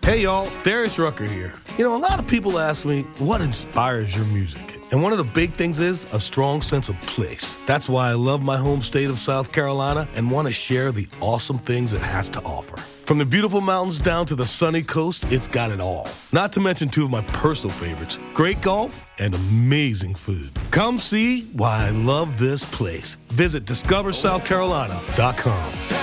Hey y'all, Darius Rucker here. You know, a lot of people ask me, what inspires your music? And one of the big things is a strong sense of place. That's why I love my home state of South Carolina and want to share the awesome things it has to offer. From the beautiful mountains down to the sunny coast, it's got it all. Not to mention two of my personal favorites, great golf and amazing food. Come see why I love this place. Visit discoversouthcarolina.com.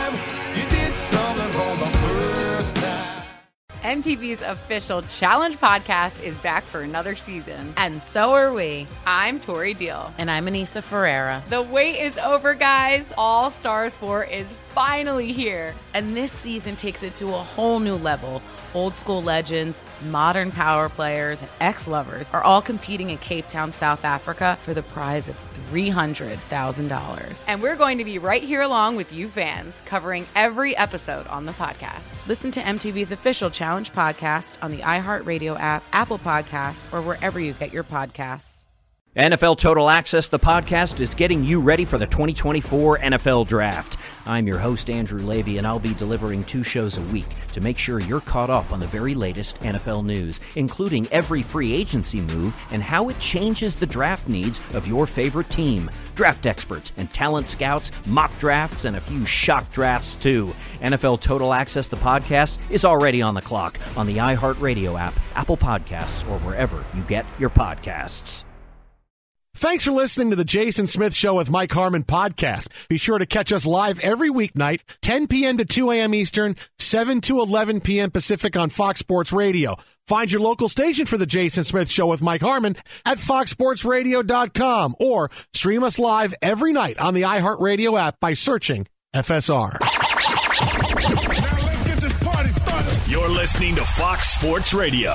MTV's official Challenge podcast is back for another season. And so are we. I'm Tori Deal. And I'm Anissa Ferreira. The wait is over, guys. All Stars 4 is finally here. And this season takes it to a whole new level. Old school legends, modern power players, and ex-lovers are all competing in Cape Town, South Africa for the prize of $300,000. And we're going to be right here along with you fans, covering every episode on the podcast. Listen to MTV's official Challenge podcast on the iHeartRadio app, Apple Podcasts, or wherever you get your podcasts. NFL Total Access, the podcast, is getting you ready for the 2024 NFL Draft. I'm your host, Andrew Levy, and I'll be delivering 2 shows a week to make sure you're caught up on the very latest NFL news, including every free agency move and how it changes the draft needs of your favorite team. Draft experts and talent scouts, mock drafts, and a few shock drafts, too. NFL Total Access, the podcast, is already on the clock on the iHeartRadio app, Apple Podcasts, or wherever you get your podcasts. Thanks for listening to the Jason Smith Show with Mike Harmon podcast. Be sure to catch us live every weeknight, 10 p.m. to 2 a.m. Eastern, 7 to 11 p.m. Pacific on Fox Sports Radio. Find your local station for the Jason Smith Show with Mike Harmon at foxsportsradio.com or stream us live every night on the iHeartRadio app by searching FSR. Now let's get this party started. You're listening to Fox Sports Radio.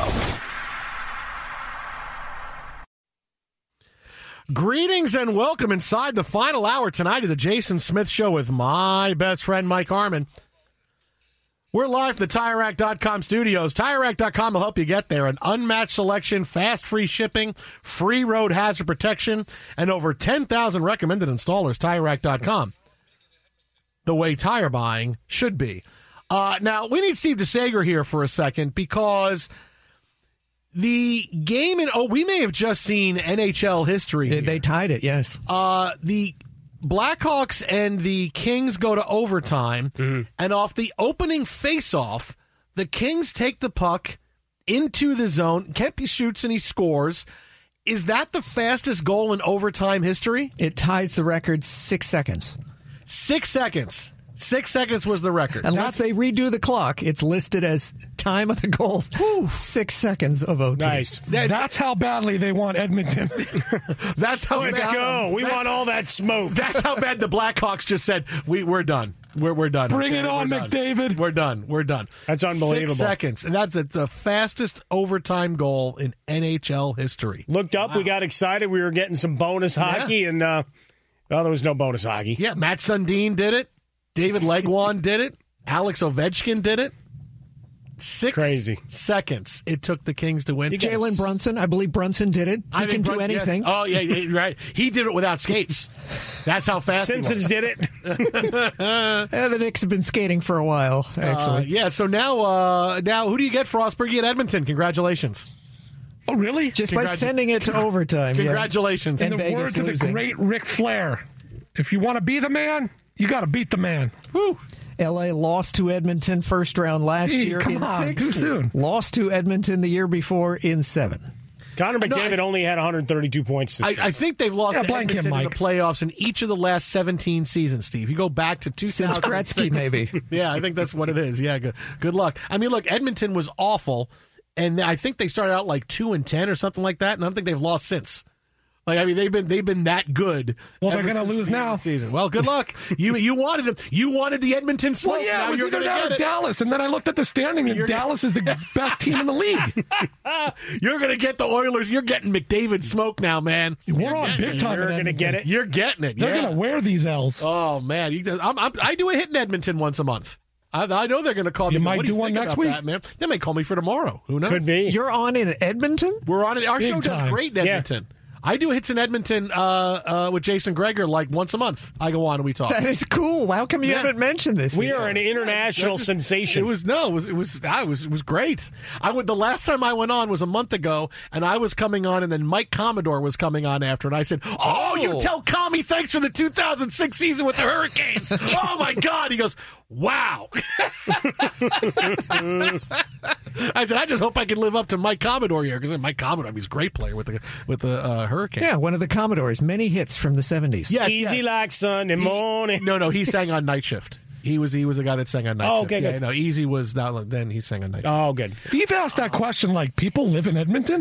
Greetings and welcome inside the final hour tonight of the Jason Smith Show with my best friend, Mike Harmon. We're live from the TireRack.com studios. TireRack.com will help you get there. An unmatched selection, fast free shipping, free road hazard protection, and over 10,000 recommended installers. TireRack.com. The way tire buying should be. Now, we need Steve DeSager here for a second because the game we may have just seen NHL history here. They tied it, yes. The Blackhawks and the Kings go to overtime, and off the opening faceoff, the Kings take the puck into the zone. Kempe shoots and he scores. Is that the fastest goal in overtime history? It ties the record 6 seconds. 6 seconds. 6 seconds was the record. Unless they redo the clock, it's listed as time of the goal. 6 seconds of OT. Nice. That's how badly they want Edmonton. That's how Let's go. We want all that smoke. That's how bad the Blackhawks just said, we're done. We're done. Bring it on, McDavid. We're done. That's unbelievable. 6 seconds. And that's the fastest overtime goal in NHL history. Looked up. We got excited. We were getting some bonus hockey, and there was no bonus hockey. Yeah, Matt Sundin did it. David Legwand did it. Alex Ovechkin did it. 6 seconds it took the Kings to win. Jalen Brunson, I believe Brunson did it. He can do anything. Yes. Oh, yeah, right. He did it without skates. That's how fast Simpsons did it. The Knicks have been skating for a while, actually. So now who do you get, Frostberg? You get Edmonton. Congratulations. Oh, really? Just by sending it to overtime. Congratulations. In the words of the great Ric Flair, if you want to be the man, you got to beat the man. Woo. L.A. lost to Edmonton first round last year in 6. Too soon. Lost to Edmonton the year before in 7. Connor McDavid only had 132 points this year. I think they've lost to Edmonton in the playoffs in each of the last 17 seasons, Steve. You go back to 2006. Since Gretzky, maybe. Yeah, I think that's what it is. Yeah, good luck. I mean, look, Edmonton was awful, and I think they started out like 2-10 or something like that, and I don't think they've lost since. Like, I mean, they've been that good. Well, they're going to lose now. Season. Well, good luck. You wanted them. You wanted the Edmonton smoke. Well, yeah, now it was either that or Dallas, and then I looked at the standing, and Dallas is the best team in the league. You're going to get the Oilers. You're getting McDavid smoke now, man. We're on big time. You're going to get it. You're getting it. They're going to wear these L's. Oh man, I do a hit in Edmonton once a month. I know they're going to call me. You might do one next week. That, man? They may call me for tomorrow. Who knows? Could be. You're on in Edmonton? We're on it. Our big show does time. great in Edmonton. I do hits in Edmonton with Jason Greger like once a month. I go on and we talk. That is cool. How come you haven't mentioned this? We are an international sensation. It was great. The last time I went on was a month ago, and I was coming on, and then Mike Commodore was coming on after, and I said, you tell Commie thanks for the 2006 season with the Hurricanes. Oh, my God. He goes, wow. I said, I just hope I can live up to Mike Commodore here, because Mike Commodore, he's a great player with the Hurricanes. Yeah, one of the Commodores. Many hits from the 70s. Yes, Easy like Sunday morning. No, he sang on Night Shift. He was a guy that sang on Night Shift. Okay, good. No, Easy was not. Then he sang on Night Shift. Oh, good. You've asked that question like people live in Edmonton?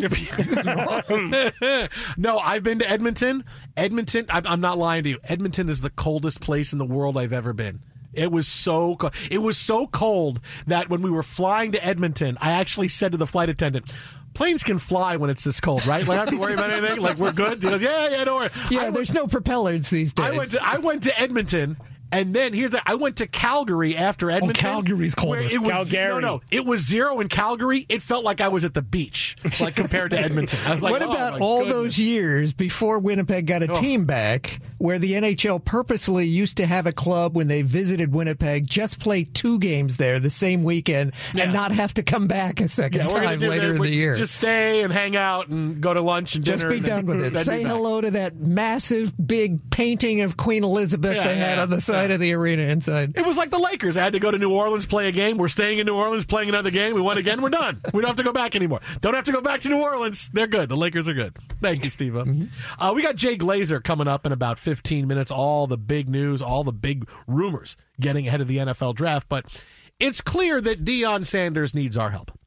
No, I've been to Edmonton. I'm not lying to you. Edmonton is the coldest place in the world I've ever been. It was so cold. It was so cold that when we were flying to Edmonton, I actually said to the flight attendant, planes can fly when it's this cold, right? Like, I don't have to worry about anything. Like, we're good. He goes, yeah, don't worry. Yeah, there's no propellers these days. I went to Edmonton. And then I went to Calgary after Edmonton. Oh, Calgary's colder. Calgary. No. It was 0 in Calgary. It felt like I was at the beach, like compared to Edmonton. I was like, what about all those years before Winnipeg got a team back, where the NHL purposely used to have a club when they visited Winnipeg just play 2 games there the same weekend and not have to come back a second time later in the year? Just stay and hang out and go to lunch and dinner. Just be done with it. Say hello to that massive, big painting of Queen Elizabeth they had on the side of the arena inside. It was like the Lakers. I had to go to New Orleans, play a game. We're staying in New Orleans, playing another game. We won again. We're done. We don't have to go back anymore. Don't have to go back to New Orleans. They're good. The Lakers are good. Thank you, Steve. We got Jay Glazer coming up in about 15 minutes. All the big news, all the big rumors getting ahead of the NFL draft. But it's clear that Deion Sanders needs our help.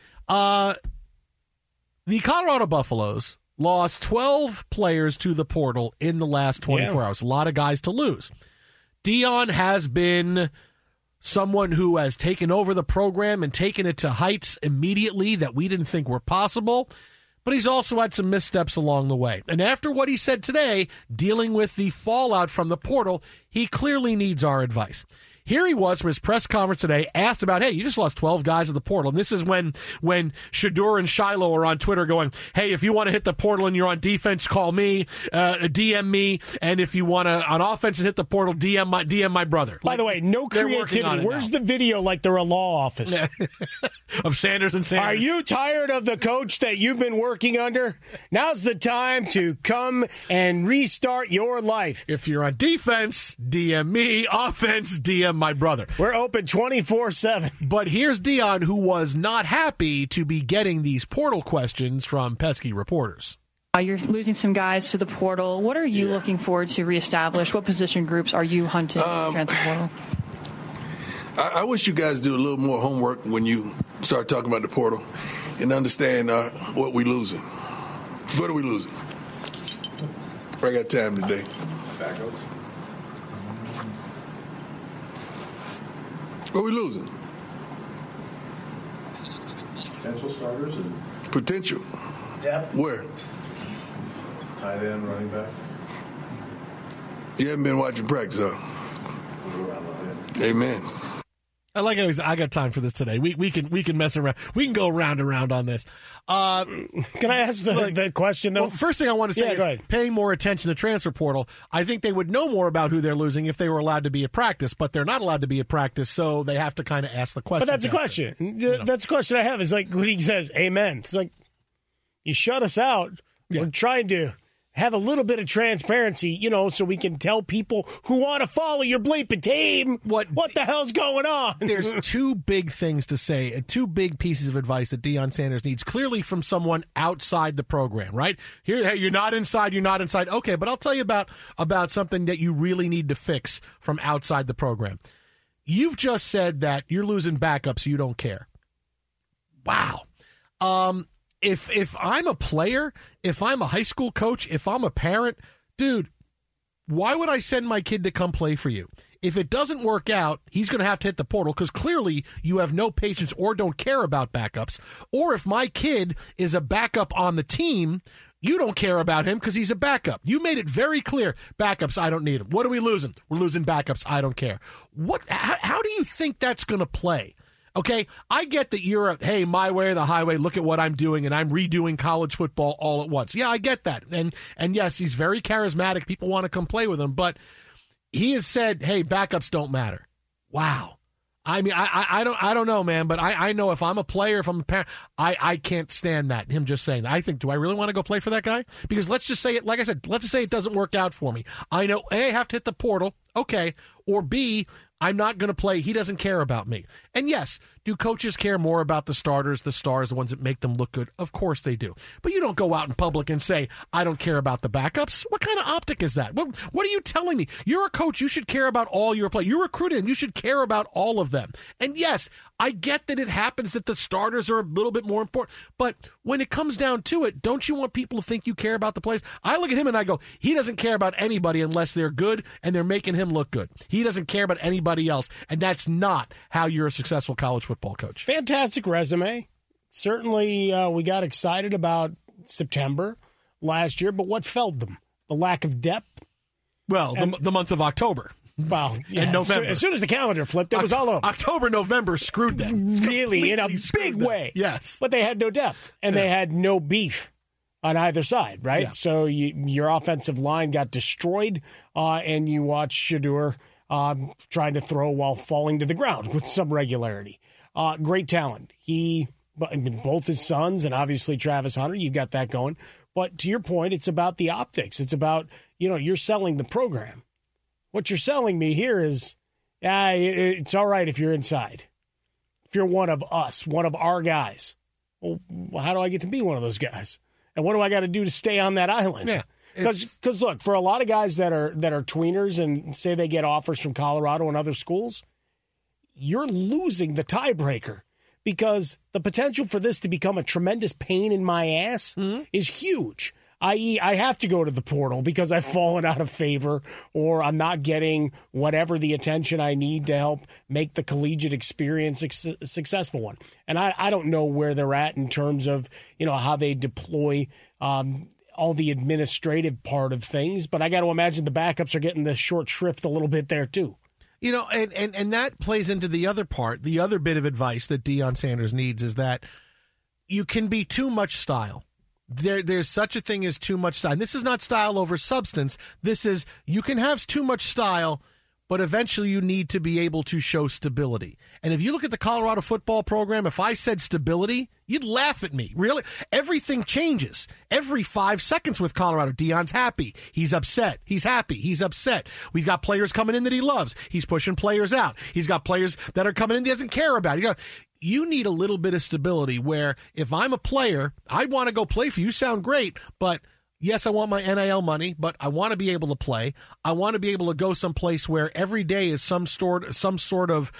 The Colorado Buffaloes lost 12 players to the portal in the last 24 hours. A lot of guys to lose. Deion has been someone who has taken over the program and taken it to heights immediately that we didn't think were possible, but he's also had some missteps along the way. And after what he said today, dealing with the fallout from the portal, he clearly needs our advice. Here he was from his press conference today, asked about, hey, you just lost 12 guys at the portal. And this is when Shedeur and Shiloh are on Twitter going, hey, if you want to hit the portal and you're on defense, call me, DM me. And if you want to, on offense and hit the portal, DM my brother. By the way, no creativity. Where's the video like they're a law office? Of Sanders and Sanders. Are you tired of the coach that you've been working under? Now's the time to come and restart your life. If you're on defense, DM me. Offense, DM my brother. We're open 24/7. But here's Deion, who was not happy to be getting these portal questions from pesky reporters. You're losing some guys to the portal. What are you looking forward to reestablish? What position groups are you hunting in the transfer portal? I wish you guys do a little more homework when you start talking about the portal and understand what we're losing. What are we losing? I got time today. Backups. What are we losing? Potential starters and potential. Depth. Where? Tight end, running back. You haven't been watching practice, huh? Amen. I like how I got time for this today. We can mess around. We can go round and round on this. Can I ask the question, though? Well, first thing I want to say is paying more attention to the transfer portal. I think they would know more about who they're losing if they were allowed to be at practice, but they're not allowed to be at practice, so they have to kind of ask the question. But that's a question. That's a question I have. Is like when he says, amen. It's like, you shut us out. Yeah. We're trying to have a little bit of transparency, so we can tell people who want to follow your bleeping team what the hell's going on. There's 2 big things to say, 2 big pieces of advice that Deion Sanders needs, clearly from someone outside the program, right? Here, hey, you're not inside. Okay, but I'll tell you about something that you really need to fix from outside the program. You've just said that you're losing backups, so you don't care. Wow. If I'm a player, if I'm a high school coach, if I'm a parent, dude, why would I send my kid to come play for you? If it doesn't work out, he's going to have to hit the portal because clearly you have no patience or don't care about backups. Or if my kid is a backup on the team, you don't care about him because he's a backup. You made it very clear. Backups, I don't need them. What are we losing? We're losing backups. I don't care. How do you think that's going to play? Okay, I get that you're hey, my way or the highway, look at what I'm doing, and I'm redoing college football all at once. Yeah, I get that. And yes, he's very charismatic. People want to come play with him, but he has said, hey, backups don't matter. Wow. I mean, I don't know, man, but I know if I'm a player, if I'm a parent, I can't stand that, him just saying that. I think, do I really want to go play for that guy? Because let's just say it, like I said, let's just say it doesn't work out for me. I know, A, I have to hit the portal, okay, or B, I'm not going to play. He doesn't care about me. And yes, do coaches care more about the starters, the stars, the ones that make them look good? Of course they do. But you don't go out in public and say, I don't care about the backups. What kind of optic is that? What are you telling me? You're a coach. You should care about all your players. You're recruiting. You should care about all of them. And yes, I get that it happens that the starters are a little bit more important. But when it comes down to it, don't you want people to think you care about the players? I look at him and I go, he doesn't care about anybody unless they're good and they're making him look good. He doesn't care about anybody else. And that's not how you're a successful college football coach. Fantastic resume. Certainly, we got excited about September last year, but what failed them? The lack of depth? Well, the month of October. Well, yeah, and November. As soon as the calendar flipped, it was all over. October, November screwed them. Really, in a big way. Yes. But they had no depth, and they had no beef on either side, right? Yeah. So your offensive line got destroyed, and you watch Shedeur trying to throw while falling to the ground with some regularity. Great talent. Both his sons and obviously Travis Hunter, you've got that going. But to your point, it's about the optics. It's about, you're selling the program. What you're selling me here is, it's all right if you're inside. If you're one of us, one of our guys. Well, how do I get to be one of those guys? And what do I got to do to stay on that island? Yeah. Because look, for a lot of guys that are tweeners and say they get offers from Colorado and other schools, you're losing the tiebreaker because the potential for this to become a tremendous pain in my ass is huge. I.e., I have to go to the portal because I've fallen out of favor or I'm not getting whatever the attention I need to help make the collegiate experience a successful one. And I don't know where they're at in terms of, how they deploy all the administrative part of things, but I got to imagine the backups are getting the short shrift a little bit there too. And that plays into the other part. The other bit of advice that Deion Sanders needs is that you can be too much style. There's such a thing as too much style. And this is not style over substance. This is, you can have too much style, but eventually you need to be able to show stability. And if you look at the Colorado football program, if I said stability, you'd laugh at me. Really? Everything changes. Every 5 seconds with Colorado. Deion's happy. He's upset. He's happy. He's upset. We've got players coming in that he loves. He's pushing players out. He's got players that are coming in he doesn't care about. You need a little bit of stability where if I'm a player, I want to go play for you. You sound great, but yes, I want my NIL money, but I want to be able to play. I want to be able to go someplace where every day is some sort of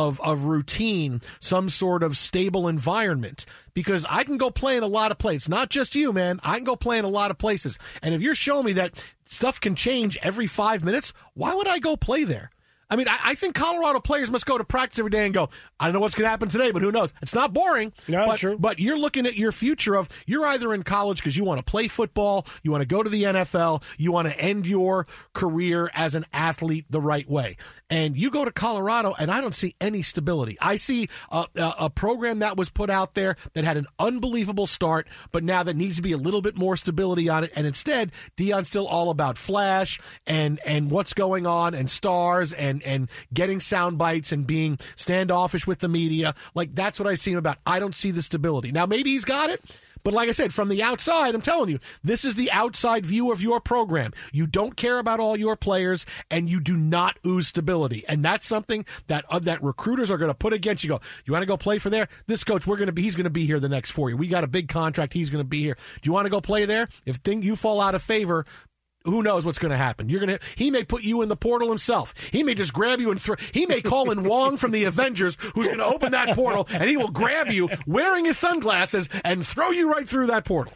routine, some sort of stable environment. Because I can go play in a lot of places. Not just you, man. I can go play in a lot of places. And if you're showing me that stuff can change every 5 minutes, why would I go play there? I mean, I think Colorado players must go to practice every day and go, I don't know what's going to happen today, but who knows? It's not boring. No, true. But you're looking at your future of, you're either in college because you want to play football, you want to go to the NFL, you want to end your career as an athlete the right way. And you go to Colorado, and I don't see any stability. I see a program that was put out there that had an unbelievable start, but now that needs to be a little bit more stability on it. And instead, Deion's still all about flash and what's going on and stars and getting sound bites and being standoffish with the media. Like, that's what I see him about. I don't see the stability. Now, maybe he's got it. But like I said, from the outside, I'm telling you, this is the outside view of your program. You don't care about all your players, and you do not ooze stability. And that's something that recruiters are going to put against you. Go, you want to go play for there? This coach, he's going to be here the next 4 years. We got a big contract. He's going to be here. Do you want to go play there? If you fall out of favor, who knows what's going to happen? He may put you in the portal himself. He may just grab you and he may call in Wong from the Avengers, who's going to open that portal, and he will grab you wearing his sunglasses and throw you right through that portal.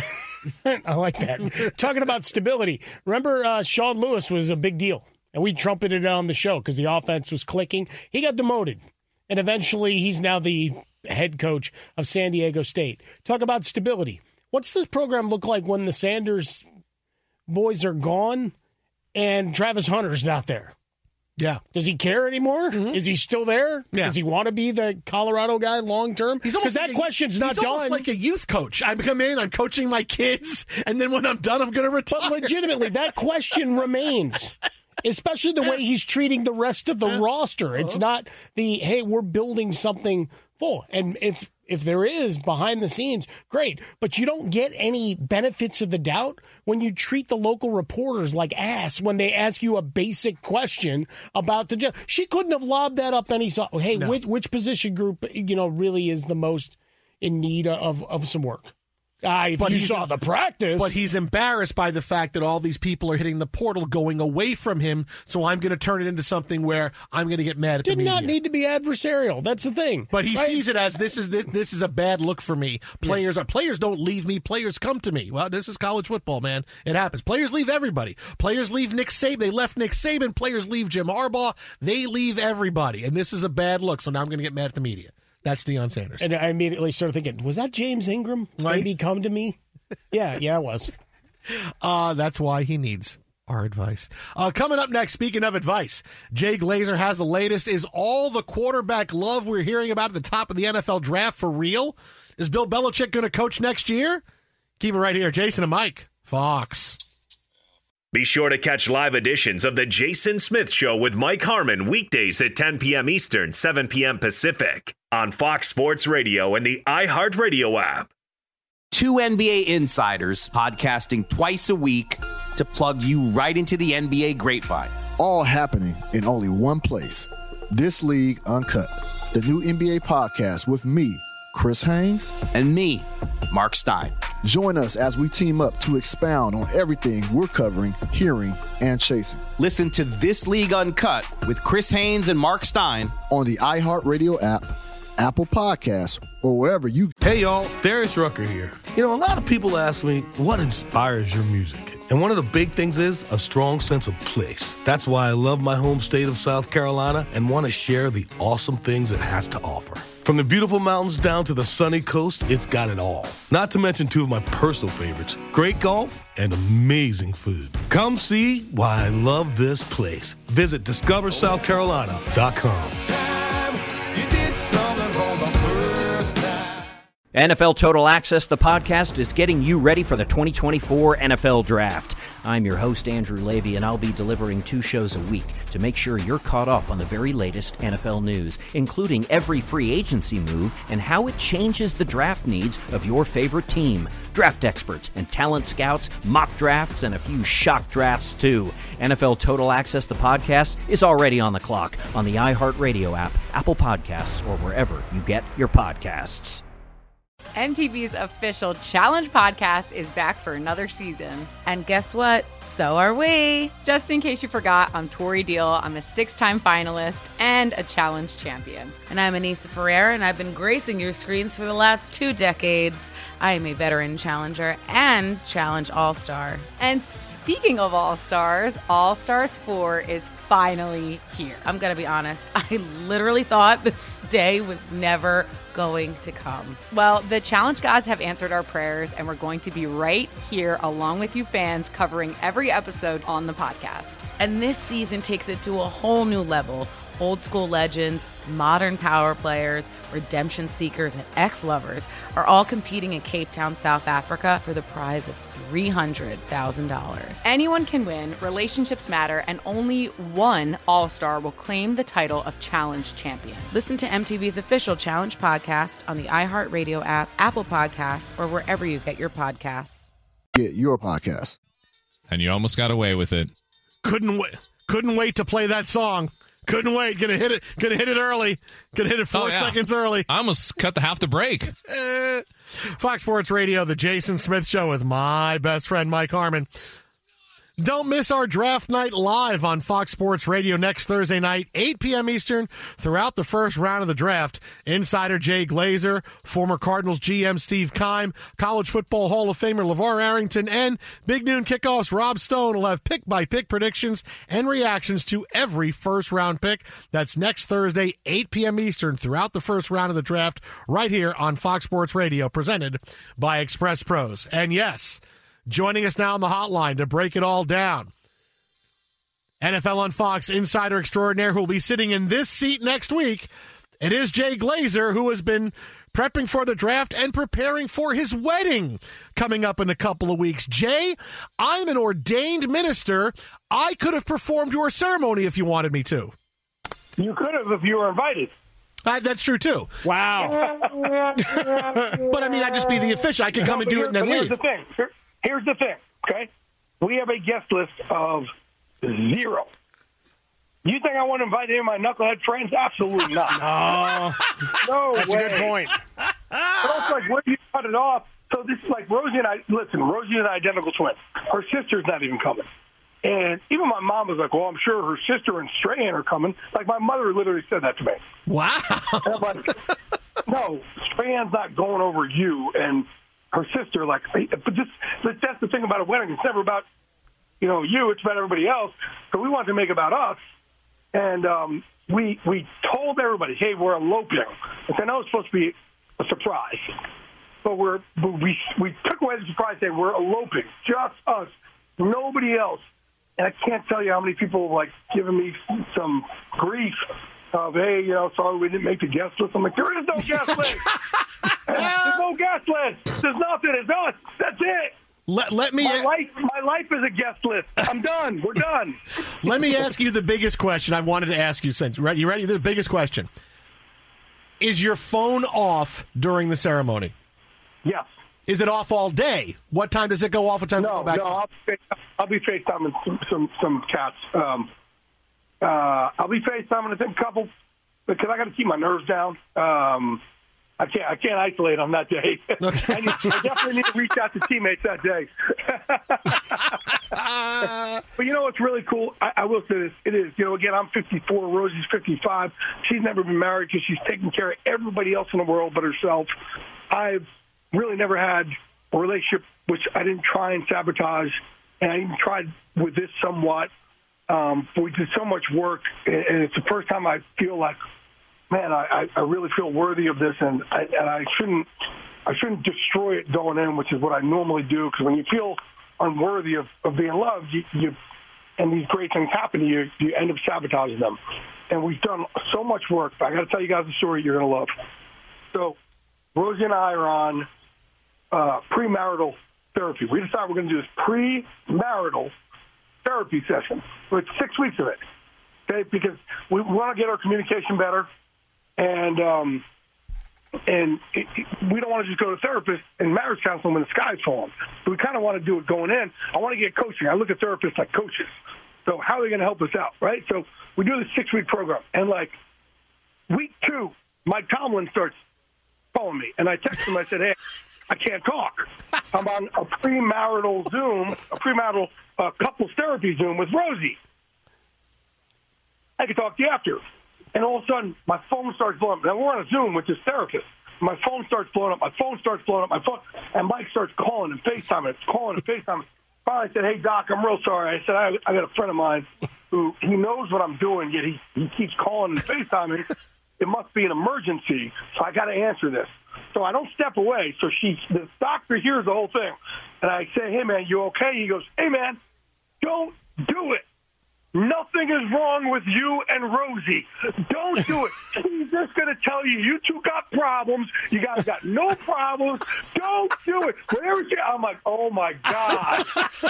I like that. Talking about stability. Remember, Sean Lewis was a big deal, and we trumpeted it on the show because the offense was clicking. He got demoted, and eventually he's now the head coach of San Diego State. Talk about stability. What's this program look like when the Sanders boys are gone and Travis Hunter's not there? Yeah. Does he care anymore? Mm-hmm. Is he still there? Yeah. Does he want to be the Colorado guy long term? Because that question's not done. He's almost like a youth coach. I come in, I'm coaching my kids, and then when I'm done, I'm going to retire. But legitimately, that question remains. Especially the way he's treating the rest of the roster. It's not the, hey, we're building something full. And if there is behind the scenes, great. But you don't get any benefits of the doubt when you treat the local reporters like ass when they ask you a basic question about the job. She couldn't have lobbed that up any so. Hey, no. which position group really is the most in need of some work? But you saw the practice. But he's embarrassed by the fact that all these people are hitting the portal going away from him, so I'm going to turn it into something where I'm going to get mad at the media. Did not need to be adversarial. That's the thing. But he sees it as this is a bad look for me. Players don't leave me. Players come to me. Well, this is college football, man. It happens. Players leave everybody. Players leave Nick Saban. They left Nick Saban. Players leave Jim Harbaugh. They leave everybody. And this is a bad look, so now I'm going to get mad at the media. That's Deion Sanders. And I immediately started thinking, was that James Ingram? Maybe come to me? Yeah, it was. That's why he needs our advice. Coming up next, speaking of advice, Jay Glazer has the latest. Is all the quarterback love we're hearing about at the top of the NFL draft for real? Is Bill Belichick going to coach next year? Keep it right here. Jason and Mike, Fox. Be sure to catch live editions of The Jason Smith Show with Mike Harmon weekdays at 10 p.m. Eastern, 7 p.m. Pacific on Fox Sports Radio and the iHeartRadio app. Two NBA insiders podcasting twice a week to plug you right into the NBA grapevine. All happening in only one place. This League Uncut, the new NBA podcast with me, Chris Haynes, and me, Mark Stein. Join us as we team up to expound on everything we're covering, hearing, and chasing. Listen to This League Uncut with Chris Haynes and Mark Stein on the iHeartRadio app, Apple Podcasts, or wherever you... Hey, y'all, Darius Rucker here. A lot of people ask me, what inspires your music? And one of the big things is a strong sense of place. That's why I love my home state of South Carolina and want to share the awesome things it has to offer. From the beautiful mountains down to the sunny coast, it's got it all. Not to mention two of my personal favorites, great golf and amazing food. Come see why I love this place. Visit discoversouthcarolina.com. NFL Total Access, the podcast, is getting you ready for the 2024 NFL Draft. I'm your host, Andrew Levy, and I'll be delivering 2 shows a week to make sure you're caught up on the very latest NFL news, including every free agency move and how it changes the draft needs of your favorite team. Draft experts and talent scouts, mock drafts, and a few shock drafts, too. NFL Total Access, the podcast, is already on the clock on the iHeartRadio app, Apple Podcasts, or wherever you get your podcasts. MTV's official Challenge podcast is back for another season. And guess what? So are we. Just in case you forgot, I'm Tori Deal. I'm a 6-time finalist and a Challenge champion. And I'm Anissa Ferreira, and I've been gracing your screens for the last 2 decades. I am a veteran challenger and Challenge All-Star. And speaking of All-Stars, All-Stars 4 is finally here. I'm going to be honest. I literally thought this day was never going to come. Well, the Challenge gods have answered our prayers, and we're going to be right here along with you fans covering every episode on the podcast. And this season takes it to a whole new level. Old school legends, modern power players, redemption seekers, and ex-lovers are all competing in Cape Town, South Africa for the prize of $300,000. Anyone can win, relationships matter, and only one All-Star will claim the title of Challenge Champion. Listen to MTV's official Challenge podcast on the iHeartRadio app, Apple Podcasts, or wherever you get your podcasts. Get your podcast. And you almost got away with it. Couldn't wait to play that song. Couldn't wait. Gonna hit it early. Gonna hit it 4 seconds early. I almost cut half the break. Fox Sports Radio, The Jason Smith Show with my best friend, Mike Harmon. Don't miss our draft night live on Fox Sports Radio next Thursday night, 8 p.m. Eastern, throughout the first round of the draft. Insider Jay Glazer, former Cardinals GM Steve Keim, College Football Hall of Famer LeVar Arrington, and Big Noon Kickoffs Rob Stone will have pick-by-pick predictions and reactions to every first-round pick. That's next Thursday, 8 p.m. Eastern, throughout the first round of the draft, right here on Fox Sports Radio, presented by Express Pros. And yes, joining us now on the hotline to break it all down, NFL on Fox insider extraordinaire who will be sitting in this seat next week. It is Jay Glazer, who has been prepping for the draft and preparing for his wedding coming up in a couple of weeks. Jay, I'm an ordained minister. I could have performed your ceremony if you wanted me to. You could have if you were invited. That's true, too. Wow. But, I mean, I'd just be the official. I could come and do it and then leave. Here's the thing, okay? We have a guest list of 0. You think I want to invite any of my knucklehead friends? Absolutely not. No That's way. a good point. But it's like, when you cut it off, so this is like Rosie and I, listen, Rosie is an identical twin. Her sister's not even coming. And even my mom was like, well, I'm sure her sister and Strahan are coming. Like, my mother literally said that to me. Wow. And I'm like, no, Strahan's not going over you and her sister. Like, but that's the thing about a wedding. It's never about, you. It's about everybody else. So we wanted to make it about us. And we told everybody, hey, we're eloping. I know it's supposed to be a surprise. But we took away the surprise saying we're eloping. Just us. Nobody else. And I can't tell you how many people have, given me some grief of, hey, sorry we didn't make the guest list. I'm like, there is no guest list. There's no guest list. There's nothing. It's us. That's it. Let me. My life is a guest list. I'm done. We're done. Let me ask you the biggest question I wanted to ask you since. You ready? The biggest question. Is your phone off during the ceremony? Yes. Is it off all day? What time does it go off? What time does it go back on? I'll be FaceTiming some cats. I'll be FaceTiming a couple because I got to keep my nerves down. I can't isolate on that day. Okay. I definitely need to reach out to teammates that day. But what's really cool? I will say this. It is, again, I'm 54. Rosie's 55. She's never been married because she's taking care of everybody else in the world but herself. I've really never had a relationship which I didn't try and sabotage, and I even tried with this somewhat. But we did so much work, and it's the first time I feel like, man, I really feel worthy of this, and I shouldn't destroy it going in, which is what I normally do. Because when you feel unworthy of being loved, you and these great things happen to you, you end up sabotaging them. And we've done so much work. But I got to tell you guys a story you're going to love. So Rosie and I are on premarital therapy. We decided we're going to do this premarital therapy session. So it's 6 weeks of it, okay? Because we want to get our communication better, and we don't want to just go to therapist and marriage counseling when the sky's falling. So we kind of want to do it going in. I want to get coaching. I look at therapists like coaches. So how are they going to help us out, right? So we do this 6-week program, and week 2, Mike Tomlin starts calling me, and I text him. I said, hey, I can't talk. I'm on a premarital Zoom, couples therapy Zoom with Rosie. I can talk to you after. And all of a sudden, my phone starts blowing up. Now, we're on a Zoom with this therapist. My phone starts blowing up. And Mike starts calling and FaceTiming. Finally, I said, hey, Doc, I'm real sorry. I said, I got a friend of mine who he knows what I'm doing, yet he keeps calling and FaceTiming. It must be an emergency, so I got to answer this. So I don't step away. So the doctor hears the whole thing. And I say, hey, man, you okay? He goes, hey, man, don't do it. Nothing is wrong with you and Rosie. Don't do it. He's just going to tell you, you two got problems. You guys got no problems. Don't do it. Whatever she, I'm like, oh, my God.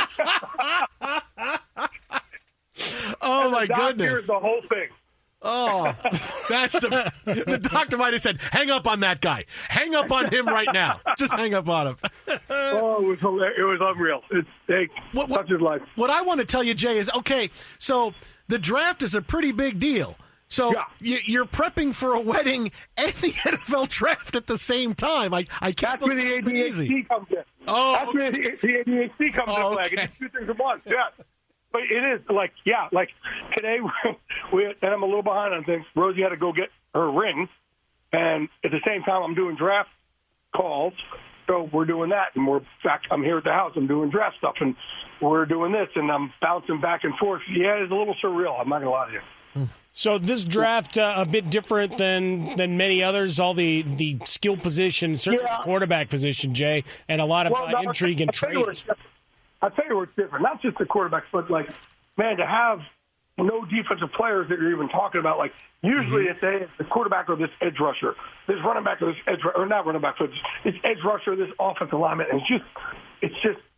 Oh, my goodness. Here's the whole thing. Oh, that's the doctor might have said, hang up on that guy. Hang up on him right now. Just hang up on him. Oh, it was hilarious. It was unreal. Such is life. What I want to tell you, Jay, is, okay, so the draft is a pretty big deal. So you're prepping for a wedding and the NFL draft at the same time. I can't. That's where the ADHD comes in. Oh, that's where the ADHD comes in play. I can do 2 things at once. Yeah. But it is like today, and I'm a little behind on things. Rosie had to go get her ring, and at the same time, I'm doing draft calls. So we're doing that, and I'm here at the house. I'm doing draft stuff, and we're doing this, and I'm bouncing back and forth. Yeah, it's a little surreal. I'm not gonna lie to you. So this draft a bit different than many others. All the skill positions, certainly the quarterback position, Jay, and a lot of intrigue and trades. I'll tell you what's different. Not just the quarterbacks, but man, to have no defensive players that you're even talking about. Like usually it's the quarterback or this edge rusher, this running back or this edge or not running back, but this edge rusher, this offensive lineman. And it's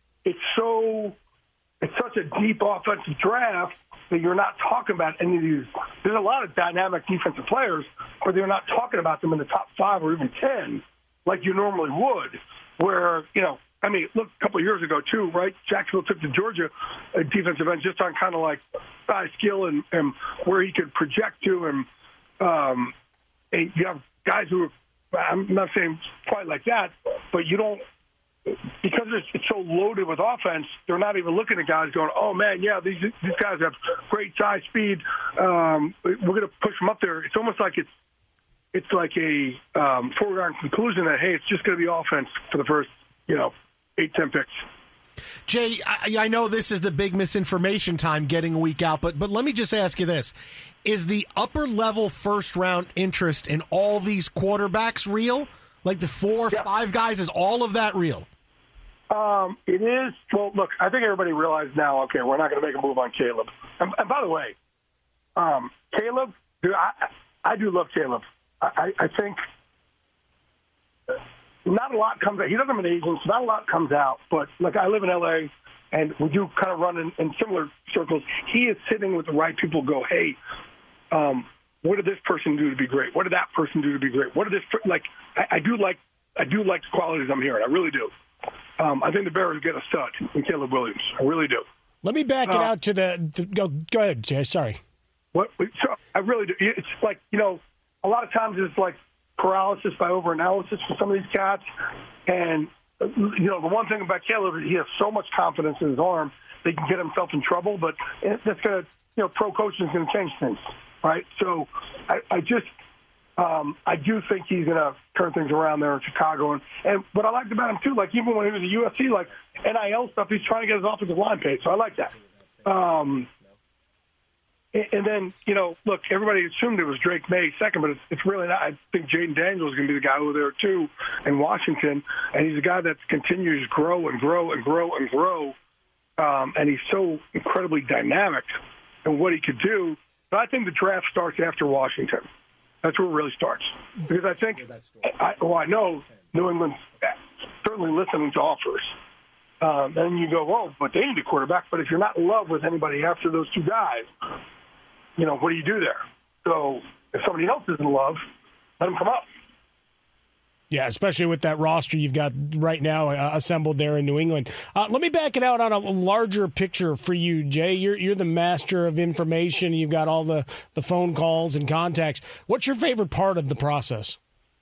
such a deep offensive draft that you're not talking about any of these. There's a lot of dynamic defensive players, but they're not talking about them in the top 5 or even 10 like you normally would. Where, I mean, look, a couple of years ago, too, right? Jacksonville took the Georgia defensive end just on kind of like size, skill, and where he could project to. And you have guys who I'm not saying quite like that, but you don't, because it's so loaded with offense, they're not even looking at guys going, oh, man, yeah, these guys have great size, speed. We're going to push them up there. It's almost like it's like a foregone conclusion that, hey, it's just going to be offense for the first, 8-10 picks. Jay, I know this is the big misinformation time getting a week out, but let me just ask you this. Is the upper-level first-round interest in all these quarterbacks real? Like the 4 or 5 guys, is all of that real? It is. Well, look, I think everybody realizes now, okay, we're not going to make a move on Caleb. And by the way, Caleb, dude, I do love Caleb. I think not a lot comes out. He doesn't have an agent, so not a lot comes out. But, like, I live in L.A., and we do kind of run in similar circles. He is sitting with the right people go, hey, what did this person do to be great? What did that person do to be great? What did this like? I do like the qualities I'm hearing. I really do. I think the Bears get a stud in Caleb Williams. I really do. Let me back it out to go ahead, Jay. Sorry. So I really do. It's like, a lot of times it's like paralysis by overanalysis for some of these cats. And, the one thing about Caleb is he has so much confidence in his arm that he can get himself in trouble. But that's going to, pro coaching is going to change things, right? So I do think he's going to turn things around there in Chicago. And what I liked about him, too, like even when he was at USC, like NIL stuff, he's trying to get his offensive line paid. So I like that. And then, look, everybody assumed it was Drake May second, but it's really not. I think Jaden Daniels is going to be the guy over there, too, in Washington. And he's a guy that continues to grow and grow and grow and grow. And he's so incredibly dynamic in what he could do. But I think the draft starts after Washington. That's where it really starts. Because I think, I know New England's certainly listening to offers. And you go, well, but they need a quarterback. But if you're not in love with anybody after those 2 guys, what do you do there? So if somebody else is in love, let them come up. Yeah, especially with that roster you've got right now assembled there in New England. Let me back it out on a larger picture for you, Jay. You're the master of information. You've got all the phone calls and contacts. What's your favorite part of the process?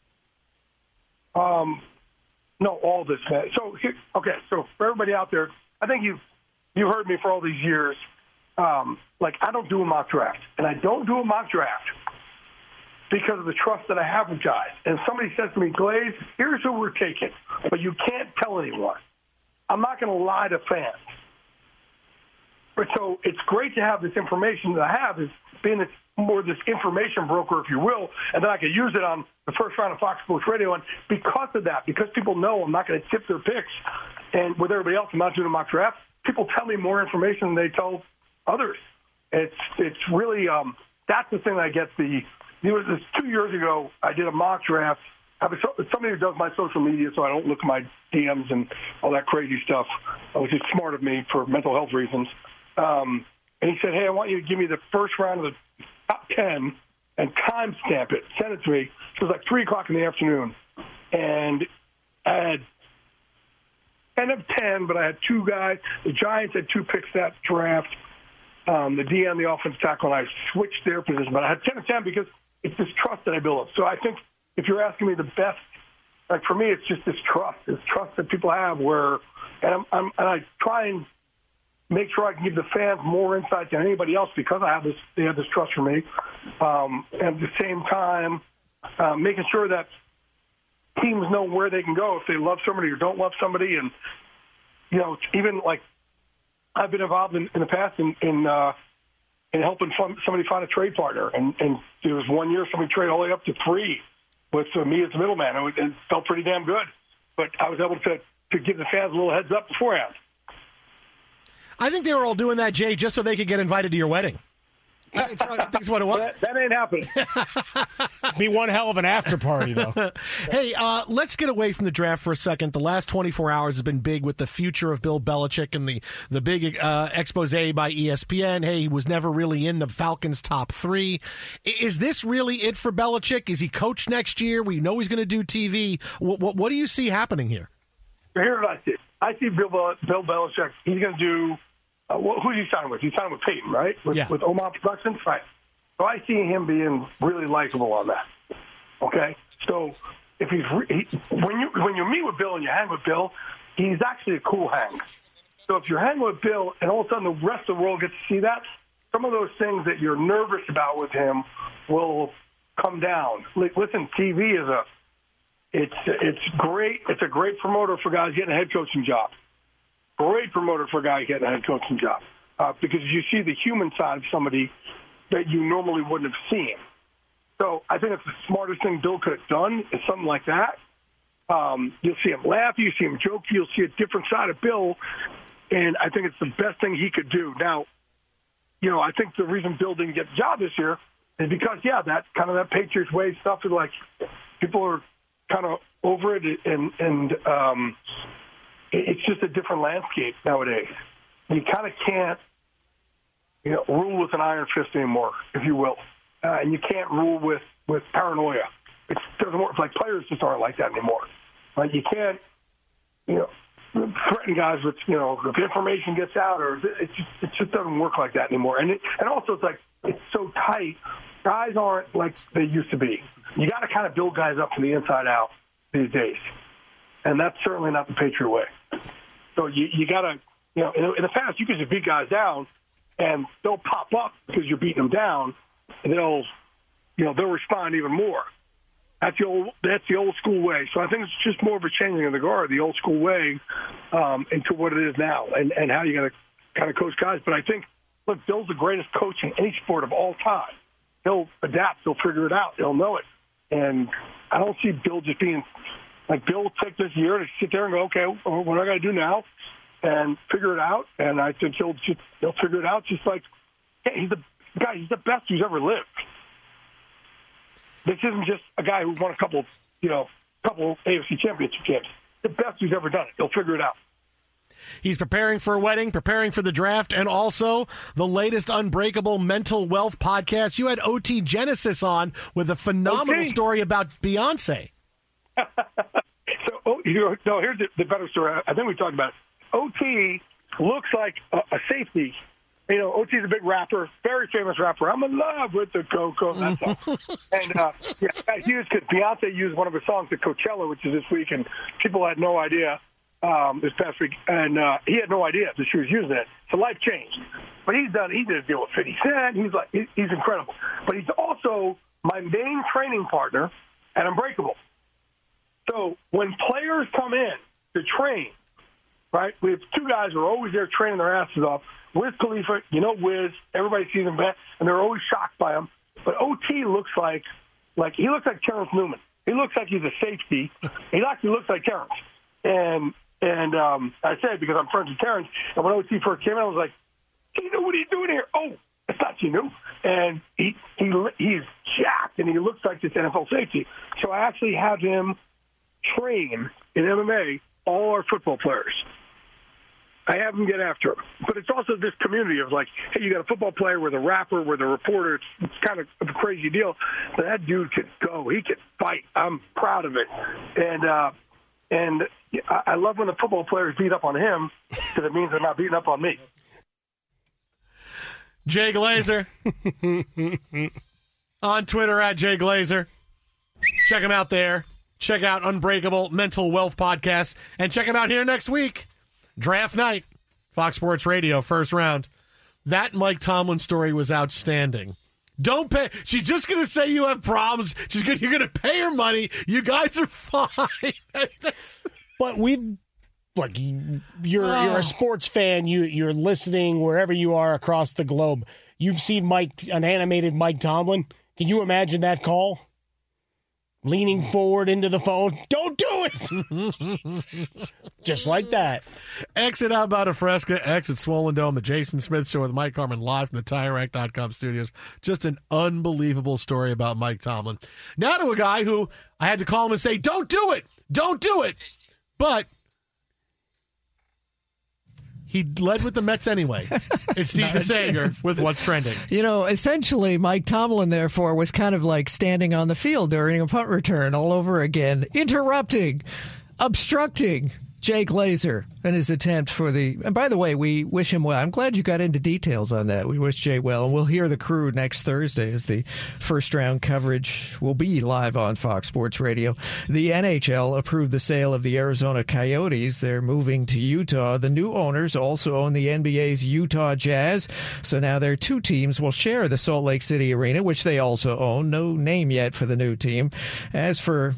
No, all this, man. So for everybody out there, I think you've heard me for all these years. I don't do a mock draft, and I don't do a mock draft because of the trust that I have with guys. And if somebody says to me, Glaze, here's who we're taking, but you can't tell anyone, I'm not going to lie to fans. But so it's great to have this information that I have, is being this information broker, if you will, and then I can use it on the first round of Fox Sports Radio. And because of that, because people know I'm not going to tip their picks, and with everybody else, I'm not doing a mock draft, people tell me more information than they tell others. It's really that's the thing that I get the. It was 2 years ago. I did a mock draft. Somebody who does my social media, so I don't look at my DMs and all that crazy stuff, which is smart of me for mental health reasons. And he said, "Hey, I want you to give me the first round of the top 10 and timestamp it. Send it to me." It was like 3:00 in the afternoon, and I had 10 of 10, but I had 2 guys. The Giants had 2 picks that draft. The DM, the offensive tackle, and I switched their position. But I had 10 of 10 because it's this trust that I build up. So I think if you're asking me the best, like for me, it's just this trust that people have where, and I try and make sure I can give the fans more insight than anybody else because they have this trust for me. And at the same time, making sure that teams know where they can go if they love somebody or don't love somebody. And, even like, I've been involved in the past in helping somebody find a trade partner, and there was 1 year somebody traded all the way up to 3 with me as the middleman. It felt pretty damn good, but I was able to give the fans a little heads up beforehand. I think they were all doing that, Jay, just so they could get invited to your wedding. I think it's what it was. That ain't happening. Be one hell of an after party, though. Hey, let's get away from the draft for a second. The last 24 hours has been big with the future of Bill Belichick and the big expose by ESPN. Hey, he was never really in the Falcons' top 3. Is this really it for Belichick? Is he coach next year? We know he's going to do TV. What do you see happening here? Here's what I see. I see Bill Belichick. He's going to do. Who's he signing with? He's signing with Peyton, right? With Omaha Productions, right? So I see him being really likable on that. Okay, so if when you meet with Bill and you hang with Bill, he's actually a cool hang. So if you're hanging with Bill and all of a sudden the rest of the world gets to see that, some of those things that you're nervous about with him will come down. Listen, TV is it's great. It's a great promoter for guys getting a head coaching job. Great promoter for a guy getting a head coaching job because you see the human side of somebody that you normally wouldn't have seen. So I think it's the smartest thing Bill could have done is something like that. You'll see him laugh, you see him joke, you'll see a different side of Bill, and I think it's the best thing he could do. Now, I think the reason Bill didn't get the job this year is because, that kind of that Patriots way stuff is like people are kind of over it, and it's just a different landscape nowadays. You kind of can't, rule with an iron fist anymore, if you will. And you can't rule with paranoia. It doesn't work. Like players just aren't like that anymore. Like you can't, threaten guys with, if information gets out, or it just doesn't work like that anymore. And also it's like it's so tight. Guys aren't like they used to be. You got to kind of build guys up from the inside out these days, and that's certainly not the Patriot way. So you got to, in the past you could just beat guys down, and they'll pop up because you're beating them down, and they'll respond even more. That's the old school way. So I think it's just more of a changing of the guard, the old school way, into what it is now, and how you're going to kind of coach guys. But I think, look, Bill's the greatest coach in any sport of all time. He'll adapt. He'll figure it out. He'll know it. And I don't see Bill just being like, Bill will take this year to sit there and go, okay, what do I got to do now? And figure it out. And I think he'll figure it out just like, hey, he's the best who's ever lived. This isn't just a guy who won a couple AFC championship games. The best who's ever done it. He'll figure it out. He's preparing for a wedding, preparing for the draft, and also the latest Unbreakable Mental Wealth podcast. You had OT Genesis on with a phenomenal story about Beyonce. Here's the better story. I think we talked about it. OT looks like a safety. OT's a big rapper, very famous rapper. I'm in love with the Coco. That song. And because Beyonce used one of her songs at Coachella, which is this week, and people had no idea this past week, and he had no idea that she was using it. So life changed. But he did a deal with 50 Cent. He's incredible. But he's also my main training partner at Unbreakable. So when players come in to train, right, we have two guys who are always there training their asses off. Wiz Khalifa, Wiz, everybody sees him back, and they're always shocked by him. But OT looks like Terrence Newman. He looks like he's a safety. He actually looks like Terrence. And I said, because I'm friends with Terrence, and when OT first came in, I was like, Tino, what are you doing here? Oh, I thought you knew. And he's jacked, and he looks like this NFL safety. So I actually have him train in MMA all our football players. I have them get after him. But it's also this community of like, hey, you got a football player with a rapper, with a reporter. It's kind of a crazy deal. But that dude can go. He can fight. I'm proud of it. And I love when the football players beat up on him because it means they're not beating up on me. Jay Glazer. On Twitter at Jay Glazer. Check him out there. Check out Unbreakable Mental Wealth Podcast. And check him out here next week. Draft night, Fox Sports Radio, first round. That Mike Tomlin story was outstanding. Don't pay. She's just going to say you have problems. You're going to pay her money. You guys are fine. But you're a sports fan. You're listening wherever you are across the globe. You've seen an animated Mike Tomlin. Can you imagine that call? Leaning forward into the phone. Don't do it. Just like that. Exit outbound of Fresca, exit Swollen Dome, the Jason Smith Show with Mike Harmon live from the TireRack.com studios. Just an unbelievable story about Mike Tomlin. Now to a guy who I had to call him and say, don't do it. Don't do it. But he led with the Mets anyway. It's Steve DeSager with What's Trending. You know, essentially, Mike Tomlin, therefore, was kind of like standing on the field during a punt return all over again, interrupting, obstructing Jay Glazer and his attempt for the... And by the way, we wish him well. I'm glad you got into details on that. We wish Jay well, and we'll hear the crew next Thursday as the first-round coverage will be live on Fox Sports Radio. The NHL approved the sale of the Arizona Coyotes. They're moving to Utah. The new owners also own the NBA's Utah Jazz, so now their two teams will share the Salt Lake City Arena, which they also own. No name yet for the new team. As for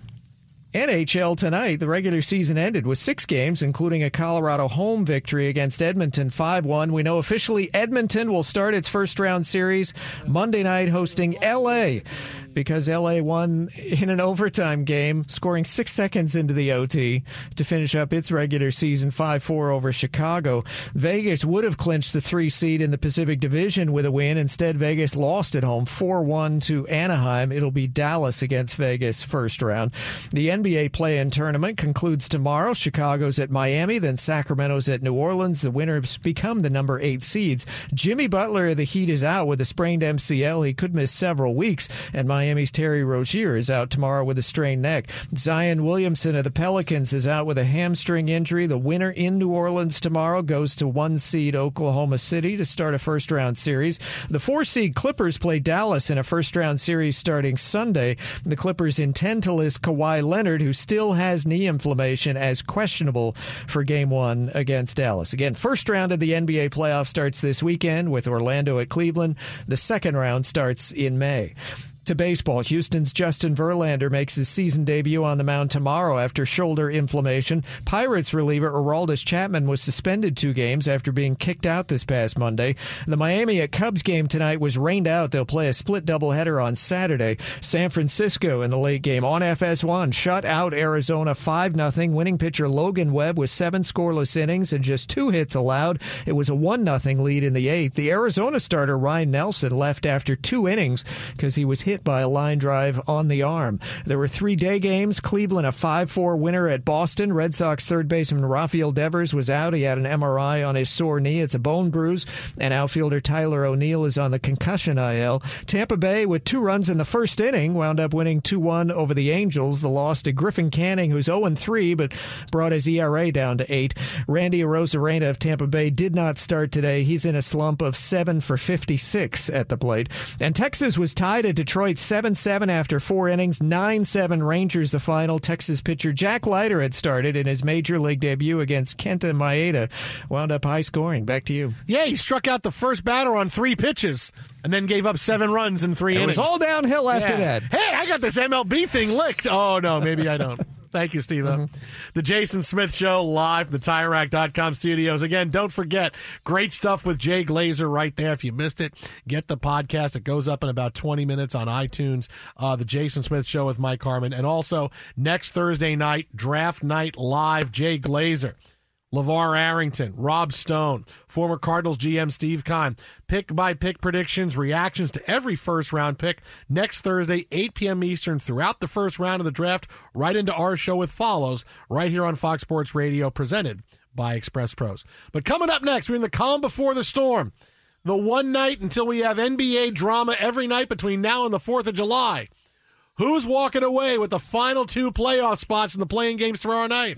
NHL tonight, the regular season ended with 6 games, including a Colorado home victory against Edmonton 5-1. We know officially Edmonton will start its first-round series Monday night hosting L.A., because L.A. won in an overtime game, scoring 6 seconds into the OT to finish up its regular season 5-4 over Chicago. Vegas would have clinched the 3 seed in the Pacific Division with a win. Instead, Vegas lost at home 4-1 to Anaheim. It'll be Dallas against Vegas first round. The NBA play-in tournament concludes tomorrow. Chicago's at Miami, then Sacramento's at New Orleans. The winners become the number 8 seeds. Jimmy Butler of the Heat is out with a sprained MCL. He could miss several weeks, and Miami's Terry Rozier is out tomorrow with a strained neck. Zion Williamson of the Pelicans is out with a hamstring injury. The winner in New Orleans tomorrow goes to 1 seed Oklahoma City to start a first-round series. The 4 seed Clippers play Dallas in a first-round series starting Sunday. The Clippers intend to list Kawhi Leonard, who still has knee inflammation, as questionable for Game 1 against Dallas. Again, first round of the NBA playoffs starts this weekend with Orlando at Cleveland. The second round starts in May. To baseball, Houston's Justin Verlander makes his season debut on the mound tomorrow after shoulder inflammation. Pirates reliever Aroldis Chapman was suspended 2 games after being kicked out this past Monday. The Miami at Cubs game tonight was rained out. They'll play a split doubleheader on Saturday. San Francisco in the late game on FS1 shut out Arizona 5-0. Winning pitcher Logan Webb with 7 scoreless innings and just 2 hits allowed. It was a 1-0 lead in the 8th. The Arizona starter Ryan Nelson left after 2 innings because he was hit by a line drive on the arm. There were 3 day games. Cleveland, a 5-4 winner at Boston. Red Sox third baseman Rafael Devers was out. He had an MRI on his sore knee. It's a bone bruise. And outfielder Tyler O'Neill is on the concussion IL. Tampa Bay, with 2 runs in the first inning, wound up winning 2-1 over the Angels. The loss to Griffin Canning, who's 0-3, but brought his ERA down to 8. Randy Arozarena of Tampa Bay did not start today. He's in a slump of 7 for 56 at the plate. And Texas was tied at Detroit 7-7 after 4 innings, 9-7 Rangers the final. Texas pitcher Jack Leiter had started in his major league debut against Kenta Maeda. Wound up high scoring. Back to you. Yeah, he struck out the first batter on 3 pitches and then gave up 7 runs in 3 innings. It was all downhill after that. Hey, I got this MLB thing licked. Oh, no, maybe I don't. Thank you, Steve. The Jason Smith Show live from the TireRack.com studios. Again, don't forget, great stuff with Jay Glazer right there. If you missed it, get the podcast. It goes up in about 20 minutes on iTunes. The Jason Smith Show with Mike Harmon. And also, next Thursday night, Draft Night Live, Jay Glazer, LeVar Arrington, Rob Stone, former Cardinals GM Steve Keim. Pick-by-pick predictions, reactions to every first-round pick next Thursday, 8 p.m. Eastern, throughout the first round of the draft, right into our show with Follows, right here on Fox Sports Radio, presented by Express Pros. But coming up next, we're in the calm before the storm. The one night until we have NBA drama every night between now and the 4th of July. Who's walking away with the final 2 playoff spots in the playing games tomorrow night?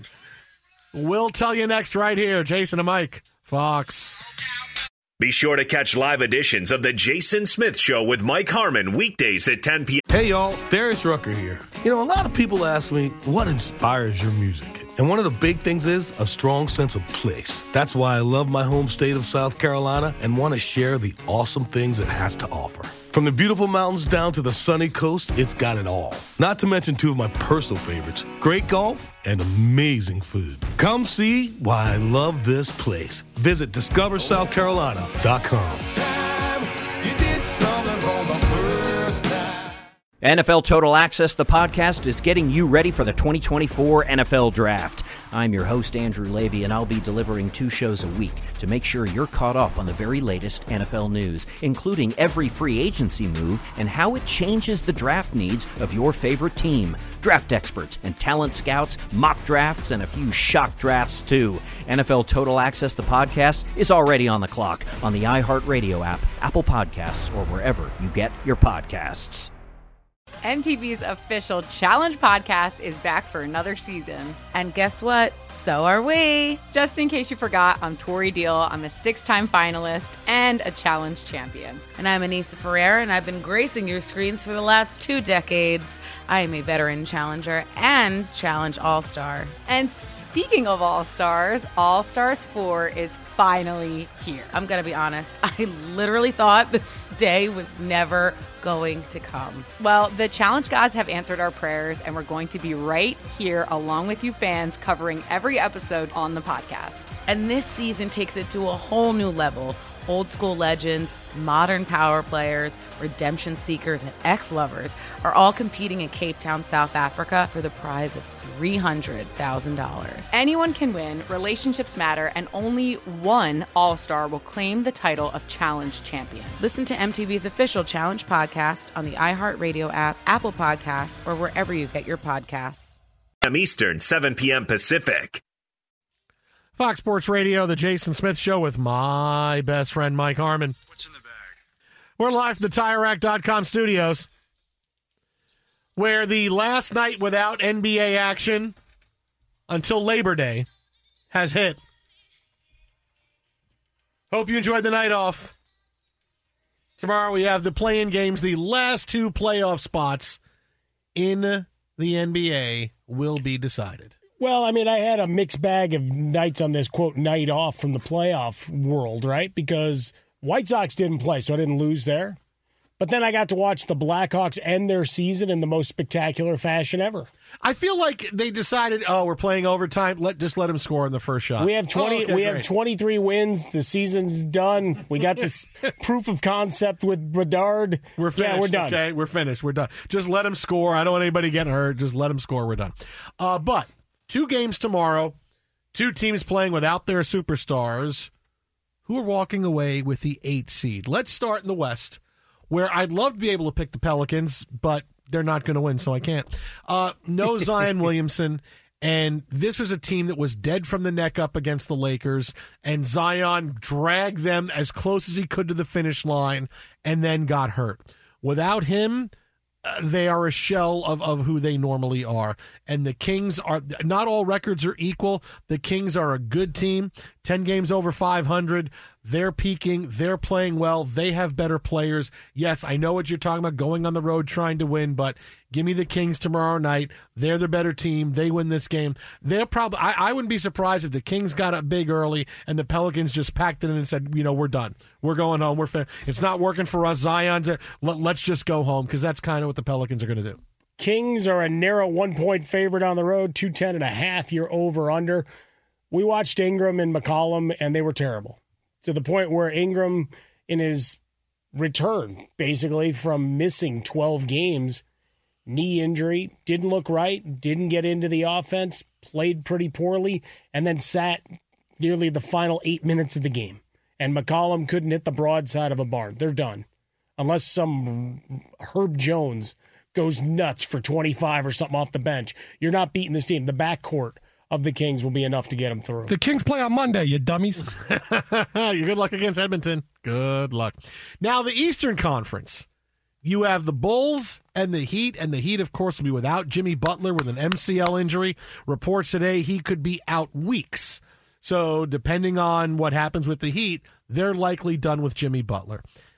We'll tell you next right here. Jason and Mike, Fox. Be sure to catch live editions of The Jason Smith Show with Mike Harmon weekdays at 10 p.m. Hey, y'all. Darius Rucker here. You know, a lot of people ask me, what inspires your music? And one of the big things is a strong sense of place. That's why I love my home state of South Carolina and want to share the awesome things it has to offer. From the beautiful mountains down to the sunny coast, it's got it all. Not to mention 2 of my personal favorites, great golf and amazing food. Come see why I love this place. Visit discoversouthcarolina.com. NFL Total Access, the podcast, is getting you ready for the 2024 NFL Draft. I'm your host, Andrew Levy, and I'll be delivering 2 shows a week to make sure you're caught up on the very latest NFL news, including every free agency move and how it changes the draft needs of your favorite team. Draft experts and talent scouts, mock drafts, and a few shock drafts, too. NFL Total Access, the podcast, is already on the clock on the iHeartRadio app, Apple Podcasts, or wherever you get your podcasts. MTV's official Challenge podcast is back for another season. And guess what? So are we. Just in case you forgot, I'm Tori Deal. I'm a 6-time finalist and a Challenge champion. And I'm Anissa Ferreira, and I've been gracing your screens for the last 2 decades. I am a veteran challenger and Challenge All-Star. And speaking of All-Stars, All-Stars 4 is finally here. I'm going to be honest. I literally thought this day was never going to come. Well, the Challenge gods have answered our prayers, and we're going to be right here along with you fans covering every episode on the podcast. And this season takes it to a whole new level. Old school legends, modern power players, redemption seekers, and ex-lovers are all competing in Cape Town, South Africa for the prize of $300,000. Anyone can win, relationships matter, and only one All-Star will claim the title of Challenge champion. Listen to MTV's official Challenge podcast on the iHeartRadio app, Apple Podcasts, or wherever you get your podcasts. Eastern, 7 p.m. Pacific. Fox Sports Radio, the Jason Smith Show with my best friend, Mike Harmon. What's in the bag? We're live from the TireRack.com studios, where the last night without NBA action until Labor Day has hit. Hope you enjoyed the night off. Tomorrow we have the play-in games. The last 2 playoff spots in the NBA will be decided. Well, I mean, I had a mixed bag of nights on this, quote, night off from the playoff world, right? Because White Sox didn't play, so I didn't lose there. But then I got to watch the Blackhawks end their season in the most spectacular fashion ever. I feel like they decided, we're playing overtime. Just let them score in the first shot. We have 23 wins. The season's done. We got this proof of concept with Bedard. We're finished. Yeah, we're done. Okay, we're finished. We're done. Just let them score. I don't want anybody getting hurt. Just let them score. We're done. But 2 games tomorrow, 2 teams playing without their superstars who are walking away with the 8th seed. Let's start in the West, where I'd love to be able to pick the Pelicans, but they're not going to win, so I can't. No Zion Williamson, and this was a team that was dead from the neck up against the Lakers, and Zion dragged them as close as he could to the finish line and then got hurt. Without him, they are a shell of who they normally are. And the Kings are, not all records are equal. The Kings are a good team, 10 games over 500. They're peaking. They're playing well. They have better players. Yes, I know what you're talking about, going on the road trying to win, but give me the Kings tomorrow night. They're the better team. They win this game. They're probably. I wouldn't be surprised if the Kings got up big early and the Pelicans just packed it in and said, we're done. We're going home. It's not working for us. Let's just go home, because that's kind of what the Pelicans are going to do. Kings are a narrow 1-point favorite on the road, 210.5 your over-under. We watched Ingram and McCollum, and they were terrible, to the point where Ingram, in his return, basically, from missing 12 games, knee injury, didn't look right, didn't get into the offense, played pretty poorly, and then sat nearly the final 8 minutes of the game. And McCollum couldn't hit the broadside of a barn. They're done. Unless some Herb Jones goes nuts for 25 or something off the bench, you're not beating this team. The backcourt of the Kings will be enough to get them through. The Kings play on Monday, you dummies. Good luck against Edmonton. Good luck. Now, the Eastern Conference. You have the Bulls and the Heat, of course, will be without Jimmy Butler with an MCL injury. Reports today he could be out weeks. So, depending on what happens with the Heat, they're likely done with Jimmy Butler.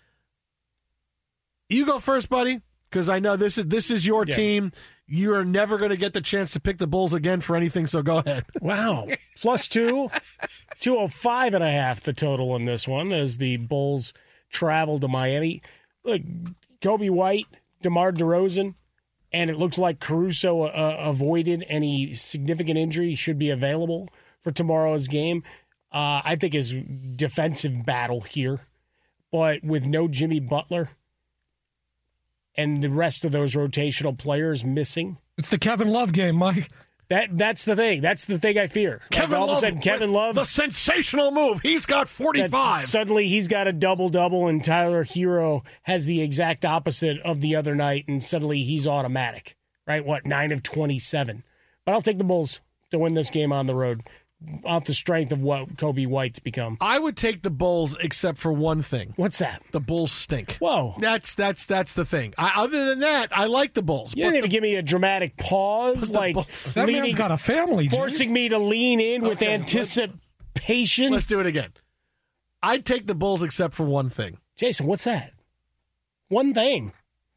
You go first, buddy, because I know this is your team. You're never going to get the chance to pick the Bulls again for anything, so go ahead. Wow. +2, 205.5 the total in this one as the Bulls travel to Miami. Look, Kobe White, DeMar DeRozan, and it looks like Caruso avoided any significant injury, should be available for tomorrow's game. I think his defensive battle here, but with no Jimmy Butler and the rest of those rotational players missing. It's the Kevin Love game, Mike. That's the thing. That's the thing I fear. Kevin all Love, of a sudden, Kevin Love, the sensational move. He's got 45. Suddenly he's got a double-double, and Tyler Hero has the exact opposite of the other night, and suddenly he's automatic. Right? 9 of 27. But I'll take the Bulls to win this game on the road, off the strength of what Kobe White's become. I would take the Bulls except for one thing. What's that? The Bulls stink. Whoa. That's the thing. Other than that, I like the Bulls. You didn't even give me a dramatic pause, like that man's got a family, forcing me to lean in with anticipation. Let's do it again. I'd take the Bulls except for one thing. Jason, what's that? One thing.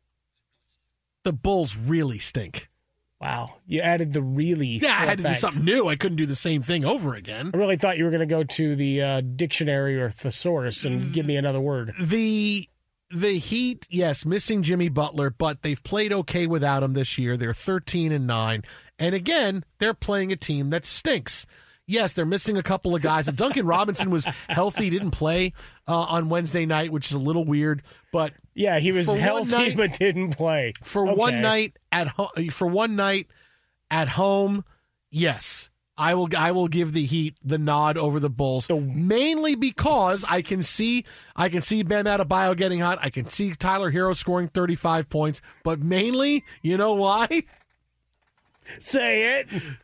The Bulls really stink. Wow. You added the really. Yeah, I had to do something new. I couldn't do the same thing over again. I really thought you were going to go to the dictionary or thesaurus and give me another word. The Heat, yes, missing Jimmy Butler, but they've played okay without him this year. They're 13-9. And again, they're playing a team that stinks. Yes, they're missing a couple of guys. Duncan Robinson was healthy, didn't play on Wednesday night, which is a little weird. But yeah, he was healthy but didn't play for one night at home. For one night at home, yes, I will give the Heat the nod over the Bulls, mainly because I can see Bam Adebayo getting hot. I can see Tyler Hero scoring 35 points, but mainly, you know why? Say it.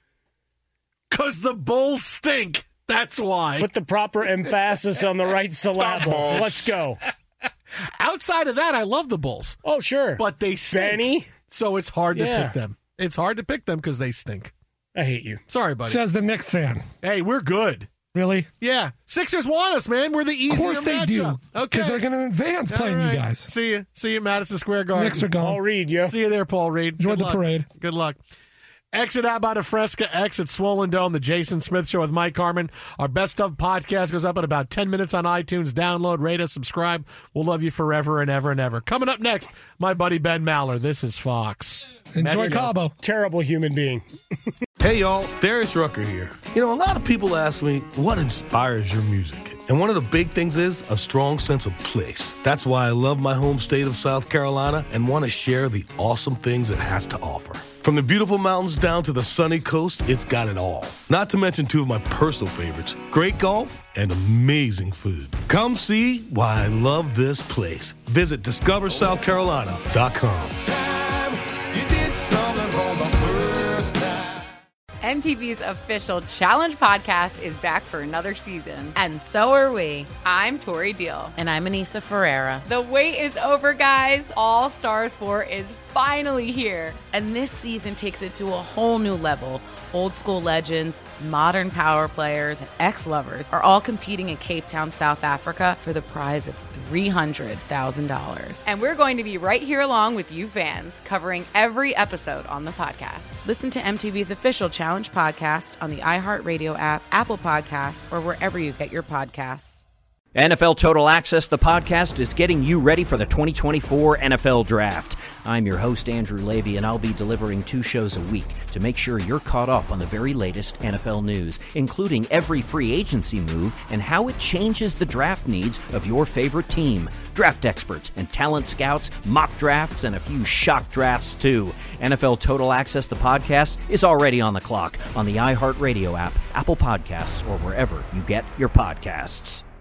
Because the Bulls stink. That's why. Put the proper emphasis on the right syllable. Let's go. Outside of that, I love the Bulls. Oh, sure. But they stink. Benny? So it's hard to pick them. It's hard to pick them because they stink. I hate you. Sorry, buddy. Says the Knicks fan. Hey, we're good. Really? Yeah. Sixers want us, man. We're the easier matchup. Of course they do. Okay. Because they're going to advance playing you guys. See you at Madison Square Garden. Knicks are gone. Paul Reed, yo. See you there, Paul Reed. Enjoy the parade. Good luck. Exit out by the Fresca, exit Swollen Dome, the Jason Smith Show with Mike Harmon. Our Best Of podcast goes up in about 10 minutes on iTunes. Download, rate us, subscribe. We'll love you forever and ever and ever. Coming up next, my buddy Ben Maller. This is Fox. Enjoy Cabo. Terrible human being. Hey, y'all. Darius Rucker here. A lot of people ask me, what inspires your music? And one of the big things is a strong sense of place. That's why I love my home state of South Carolina and want to share the awesome things it has to offer. From the beautiful mountains down to the sunny coast, it's got it all. Not to mention two of my personal favorites, great golf and amazing food. Come see why I love this place. Visit discoversouthcarolina.com. MTV's official Challenge podcast is back for another season. And so are we. I'm Tori Deal. And I'm Anissa Ferreira. The wait is over, guys. All Stars 4 is finally here. And this season takes it to a whole new level. Old school legends, modern power players, and ex-lovers are all competing in Cape Town, South Africa for the prize of $300,000. And we're going to be right here along with you fans, covering every episode on the podcast. Listen to MTV's official Challenge podcast on the iHeartRadio app, Apple Podcasts, or wherever you get your podcasts. NFL Total Access, the podcast, is getting you ready for the 2024 NFL Draft. I'm your host, Andrew Levy, and I'll be delivering 2 shows a week to make sure you're caught up on the very latest NFL news, including every free agency move and how it changes the draft needs of your favorite team. Draft experts and talent scouts, mock drafts, and a few shock drafts, too. NFL Total Access, the podcast, is already on the clock on the iHeartRadio app, Apple Podcasts, or wherever you get your podcasts.